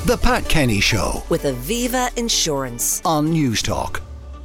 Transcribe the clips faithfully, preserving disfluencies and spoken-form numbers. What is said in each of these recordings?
The Pat Kenny Show with Aviva Insurance on Newstalk.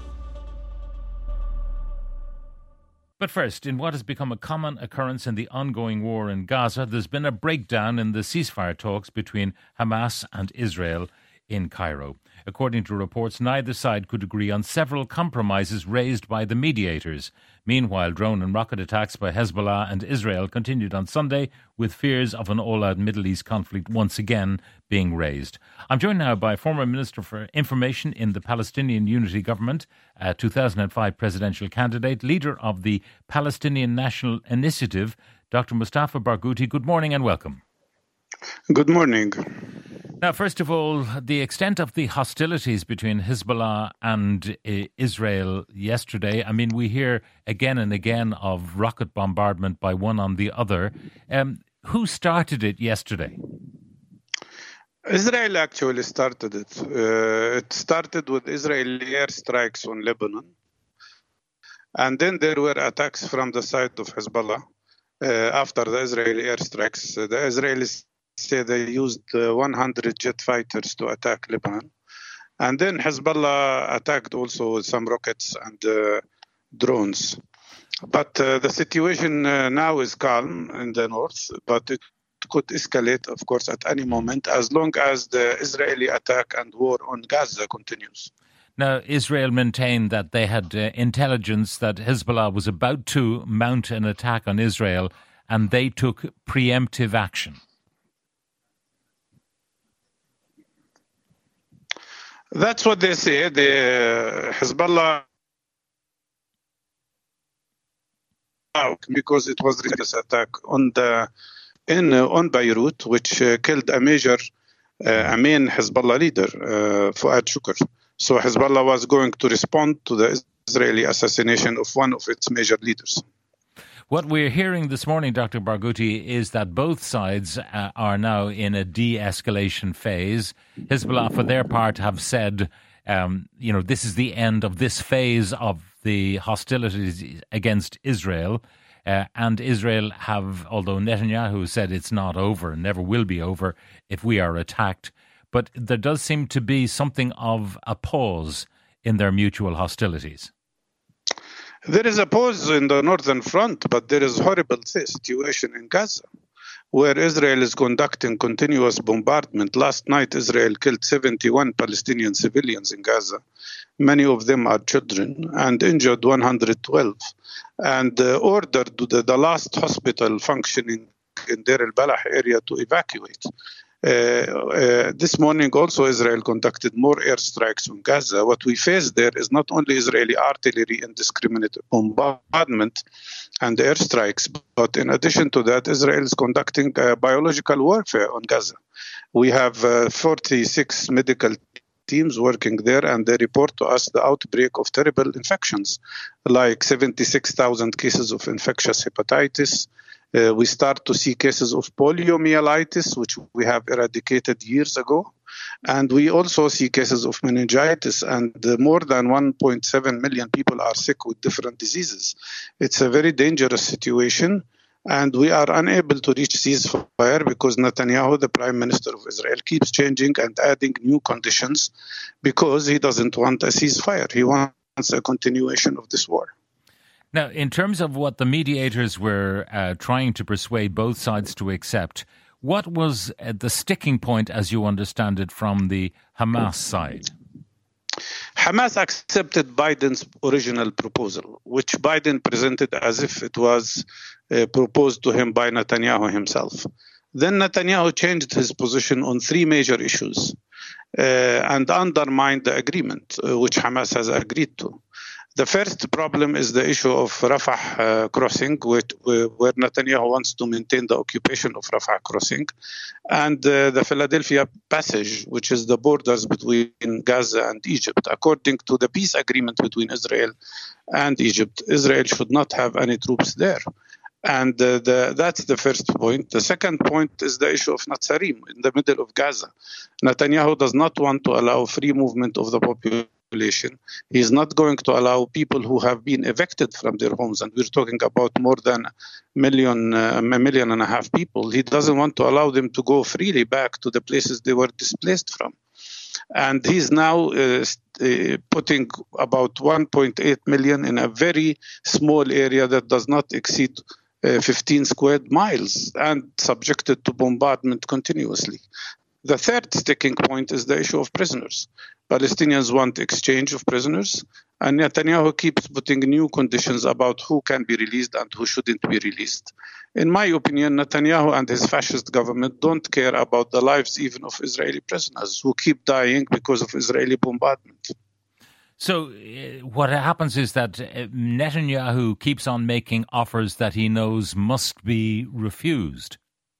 But first, in what has become a common occurrence in the ongoing war in Gaza, there's been a breakdown in the ceasefire talks between Hamas and Israel in Cairo. According to reports, neither side could agree on several compromises raised by the mediators. Meanwhile, drone and rocket attacks by Hezbollah and Israel continued on Sunday, with fears of an all-out Middle East conflict once again being raised. I'm joined now by former Minister for Information in the Palestinian Unity Government, a two thousand five presidential candidate, leader of the Palestinian National Initiative, Doctor Mustafa Barghouti. Good morning and welcome. Good morning. Now, first of all, the extent of the hostilities between Hezbollah and uh, Israel yesterday. I mean, we hear again and again of rocket bombardment by one on the other. Um, who started it yesterday? Israel actually started it. Uh, it started with Israeli airstrikes on Lebanon. And then there were attacks from the side of Hezbollah uh, after the Israeli airstrikes. Uh, the Israelis say they used uh, one hundred jet fighters to attack Lebanon. And then Hezbollah attacked also with some rockets and uh, drones. But uh, the situation uh, now is calm in the north, but it could escalate, of course, at any moment, as long as the Israeli attack and war on Gaza continues. Now, Israel maintained that they had uh, intelligence that Hezbollah was about to mount an attack on Israel, and they took preemptive action. That's what they say. The Hezbollah, because it was this attack on the in uh, on Beirut, which uh, killed a major, uh, a main Hezbollah leader, uh, Fuad Shukr. So Hezbollah was going to respond to the Israeli assassination of one of its major leaders. What we're hearing this morning, Doctor Barghouti, is that both sides uh, are now in a de-escalation phase. Hezbollah, for their part, have said, um, you know, this is the end of this phase of the hostilities against Israel. Uh, and Israel have, although Netanyahu said it's not over and never will be over if we are attacked. But there does seem to be something of a pause in their mutual hostilities. There is a pause in the northern front, but there is a horrible situation in Gaza, where Israel is conducting continuous bombardment. Last night, Israel killed seventy-one Palestinian civilians in Gaza. Many of them are children, and injured one hundred twelve, and uh, ordered the, the last hospital functioning in Deir al-Balah area to evacuate. Uh, uh, this morning also Israel conducted more airstrikes on Gaza. What we face there is not only Israeli artillery indiscriminate bombardment and airstrikes, but in addition to that, Israel is conducting uh, biological warfare on Gaza. We have uh, forty-six medical teams working there, and they report to us the outbreak of terrible infections, like seventy-six thousand cases of infectious hepatitis. Uh, we start to see cases of poliomyelitis, which we have eradicated years ago. And we also see cases of meningitis, and uh, more than one point seven million people are sick with different diseases. It's a very dangerous situation, and we are unable to reach ceasefire because Netanyahu, the Prime Minister of Israel, keeps changing and adding new conditions because he doesn't want a ceasefire. He wants a continuation of this war. Now, in terms of what the mediators were uh, trying to persuade both sides to accept, what was uh, the sticking point, as you understand it, from the Hamas side? Hamas accepted Biden's original proposal, which Biden presented as if it was uh, proposed to him by Netanyahu himself. Then Netanyahu changed his position on three major issues uh, and undermined the agreement, uh, which Hamas has agreed to. The first problem is the issue of Rafah uh, crossing, which, where Netanyahu wants to maintain the occupation of Rafah crossing, and uh, the Philadelphia Passage, which is the borders between Gaza and Egypt. According to the peace agreement between Israel and Egypt, Israel should not have any troops there. And uh, the, that's the first point. The second point is the issue of Netzarim in the middle of Gaza. Netanyahu does not want to allow free movement of the population population. He's not going to allow people who have been evicted from their homes, and we're talking about more than a million, uh, a million and a half people. He doesn't want to allow them to go freely back to the places they were displaced from. And he's now uh, uh, putting about one point eight million in a very small area that does not exceed uh, fifteen square miles and subjected to bombardment continuously. The third sticking point is the issue of prisoners. Palestinians want exchange of prisoners, and Netanyahu keeps putting new conditions about who can be released and who shouldn't be released. In my opinion, Netanyahu and his fascist government don't care about the lives even of Israeli prisoners who keep dying because of Israeli bombardment. So uh, what happens is that uh, Netanyahu keeps on making offers that he knows must be refused.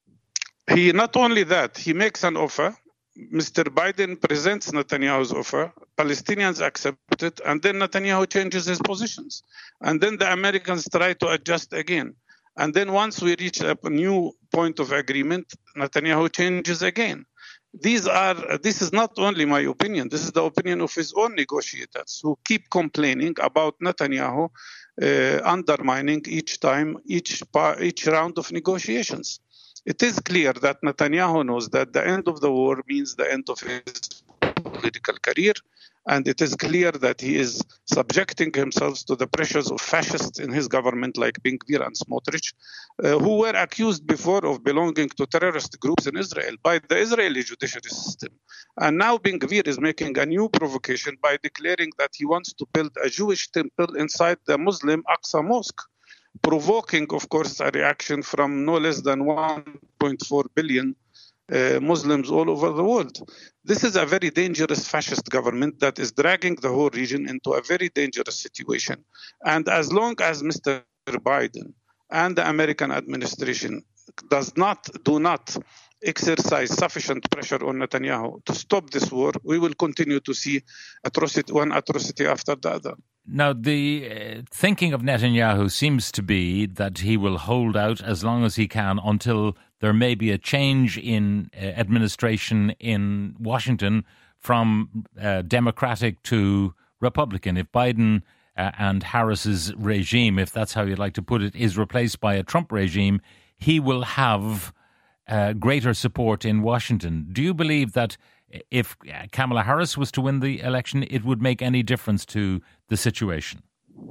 He not only that, he makes an offer. Mister Biden presents Netanyahu's offer, Palestinians accept it, and then Netanyahu changes his positions. And then the Americans try to adjust again. And then once we reach a new point of agreement, Netanyahu changes again. These are, this is not only my opinion, this is the opinion of his own negotiators who keep complaining about Netanyahu uh, undermining each time, each, each round of negotiations. It is clear that Netanyahu knows that the end of the war means the end of his political career, and it is clear that he is subjecting himself to the pressures of fascists in his government like Ben Gvir and Smotrich, uh, who were accused before of belonging to terrorist groups in Israel by the Israeli judiciary system. And now Ben Gvir is making a new provocation by declaring that he wants to build a Jewish temple inside the Muslim Aqsa Mosque, provoking, of course, a reaction from no less than one point four billion uh, Muslims all over the world. This is a very dangerous fascist government that is dragging the whole region into a very dangerous situation. And as long as Mister Biden and the American administration does not, do not exercise sufficient pressure on Netanyahu to stop this war, we will continue to see atrocity, one atrocity after the other. Now, the uh, thinking of Netanyahu seems to be that he will hold out as long as he can until there may be a change in uh, administration in Washington from uh, Democratic to Republican. If Biden uh, and Harris's regime, if that's how you'd like to put it, is replaced by a Trump regime, he will have uh, greater support in Washington. Do you believe that if Kamala Harris was to win the election, it would make any difference to the situation?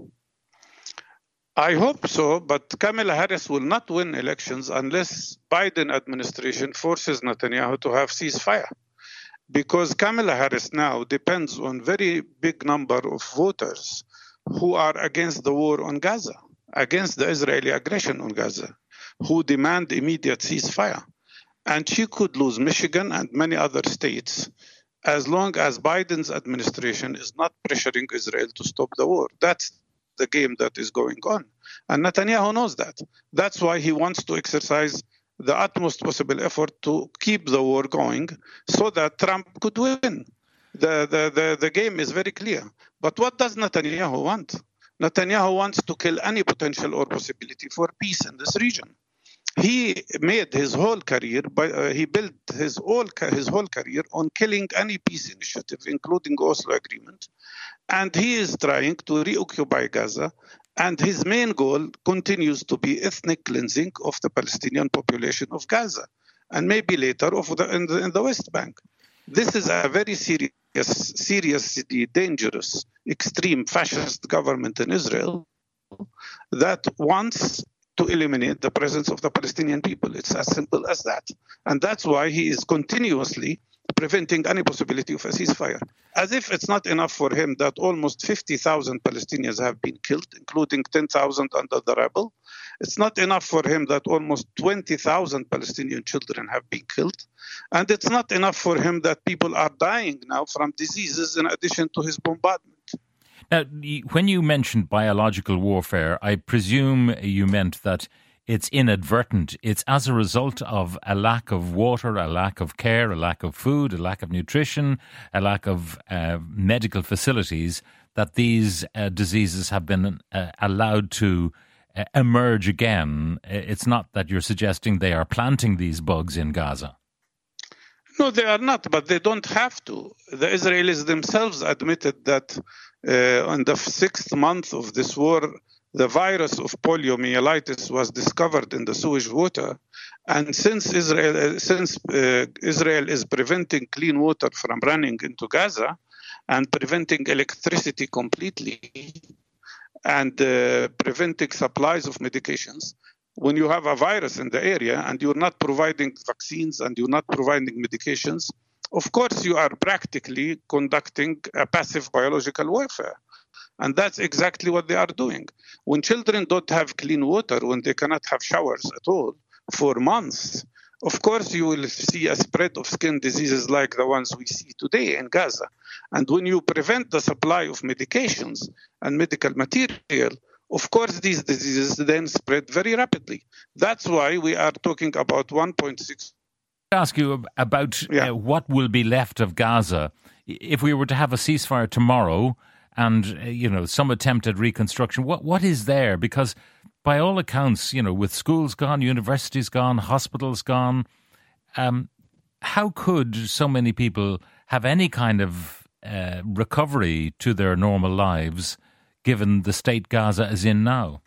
I hope so, but Kamala Harris will not win elections unless Biden administration forces Netanyahu to have ceasefire. Because Kamala Harris now depends on very big number of voters who are against the war on Gaza, against the Israeli aggression on Gaza, who demand immediate ceasefire. And she could lose Michigan and many other states as long as Biden's administration is not pressuring Israel to stop the war. That's the game that is going on. And Netanyahu knows that. That's why he wants to exercise the utmost possible effort to keep the war going so that Trump could win. The, the, the, the game is very clear. But what does Netanyahu want? Netanyahu wants to kill any potential or possibility for peace in this region. He made his whole career, by, uh, he built his whole, his whole career on killing any peace initiative, including Oslo Agreement. And he is trying to reoccupy Gaza. And his main goal continues to be ethnic cleansing of the Palestinian population of Gaza, and maybe later of the, in, the, in the West Bank. This is a very serious, seriously dangerous, extreme fascist government in Israel that wants to eliminate the presence of the Palestinian people. It's as simple as that. And that's why he is continuously preventing any possibility of a ceasefire. As if it's not enough for him that almost fifty thousand Palestinians have been killed, including ten thousand under the rebel. It's not enough for him that almost twenty thousand Palestinian children have been killed. And it's not enough for him that people are dying now from diseases in addition to his bombardment. Now, when you mentioned biological warfare, I presume you meant that it's inadvertent. It's as a result of a lack of water, a lack of care, a lack of food, a lack of nutrition, a lack of uh, medical facilities that these uh, diseases have been uh, allowed to uh, emerge again. It's not that you're suggesting they are planting these bugs in Gaza. No, they are not, but they don't have to. The Israelis themselves admitted that uh, in the sixth month of this war, the virus of poliomyelitis was discovered in the sewage water. And since Israel, since uh, Israel is preventing clean water from running into Gaza and preventing electricity completely and uh, preventing supplies of medications, when you have a virus in the area and you're not providing vaccines and you're not providing medications, of course you are practically conducting a passive biological warfare. And that's exactly what they are doing. When children don't have clean water, when they cannot have showers at all for months, of course you will see a spread of skin diseases like the ones we see today in Gaza. And when you prevent the supply of medications and medical material, of course, these diseases then spread very rapidly. That's why we are talking about one point six. I ask you about yeah. uh, what will be left of Gaza if we were to have a ceasefire tomorrow and, uh, you know, some attempt at reconstruction. What What is there? Because by all accounts, you know, with schools gone, universities gone, hospitals gone, um, how could so many people have any kind of uh, recovery to their normal lives given the state Gaza is in now?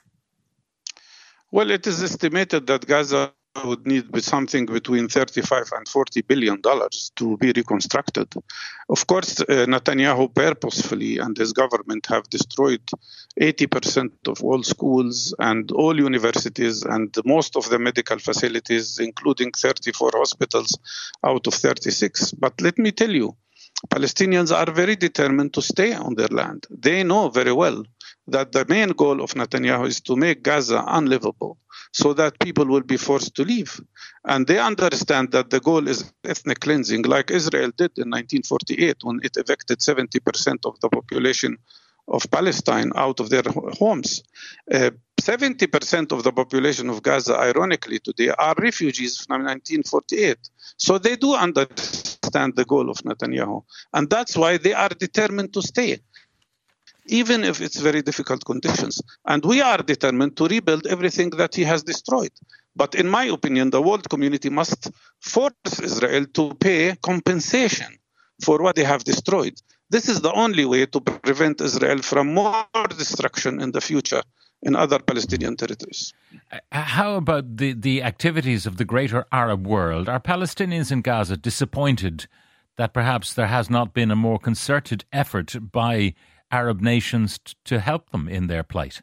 Well, it is estimated that Gaza would need something between thirty-five and forty billion dollars to be reconstructed. Of course, uh, Netanyahu purposefully and his government have destroyed eighty percent of all schools and all universities and most of the medical facilities, including thirty-four hospitals out of thirty-six. But let me tell you, Palestinians are very determined to stay on their land. They know very well that the main goal of Netanyahu is to make Gaza unlivable so that people will be forced to leave. And they understand that the goal is ethnic cleansing, like Israel did in nineteen forty-eight when it evicted seventy percent of the population of Palestine out of their homes. Uh, seventy percent of the population of Gaza, ironically today, are refugees from nineteen forty-eight. So they do understand the goal of Netanyahu. And that's why they are determined to stay, even if it's very difficult conditions. And we are determined to rebuild everything that he has destroyed. But in my opinion, the world community must force Israel to pay compensation for what they have destroyed. This is the only way to prevent Israel from more destruction in the future in other Palestinian territories. How about the, the activities of the greater Arab world? Are Palestinians in Gaza disappointed that perhaps there has not been a more concerted effort by Arab nations t- to help them in their plight?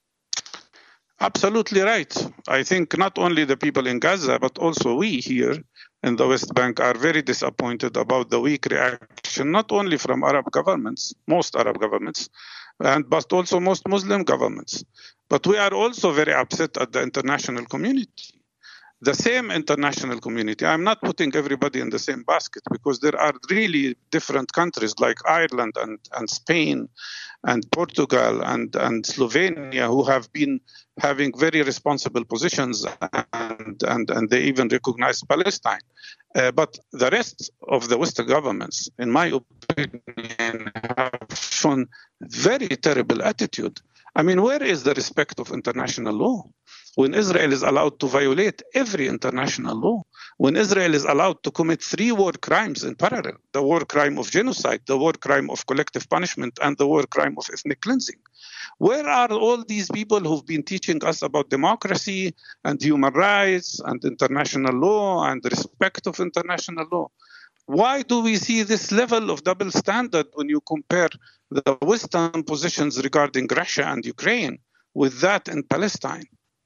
Absolutely right. I think not only the people in Gaza, but also we here in the West Bank are very disappointed about the weak reaction, not only from Arab governments, most Arab governments, and but also most Muslim governments. But we are also very upset at the international community. The same international community. I'm not putting everybody in the same basket because there are really different countries like Ireland and, and Spain and Portugal and, and Slovenia who have been having very responsible positions and, and, and they even recognize Palestine. Uh, but the rest of the Western governments, in my opinion, have shown very terrible attitude. I mean, where is the respect of international law? When Israel is allowed to violate every international law, when Israel is allowed to commit three war crimes in parallel, the war crime of genocide, the war crime of collective punishment, and the war crime of ethnic cleansing. Where are all these people who've been teaching us about democracy and human rights and international law and respect of international law? Why do we see this level of double standard when you compare the Western positions regarding Russia and Ukraine with that in Palestine?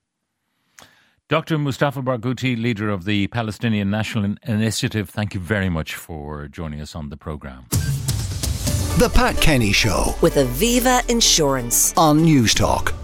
Doctor Mustafa Barghouti, leader of the Palestinian National Initiative, thank you very much for joining us on the programme. The Pat Kenny Show with Aviva Insurance on News Talk.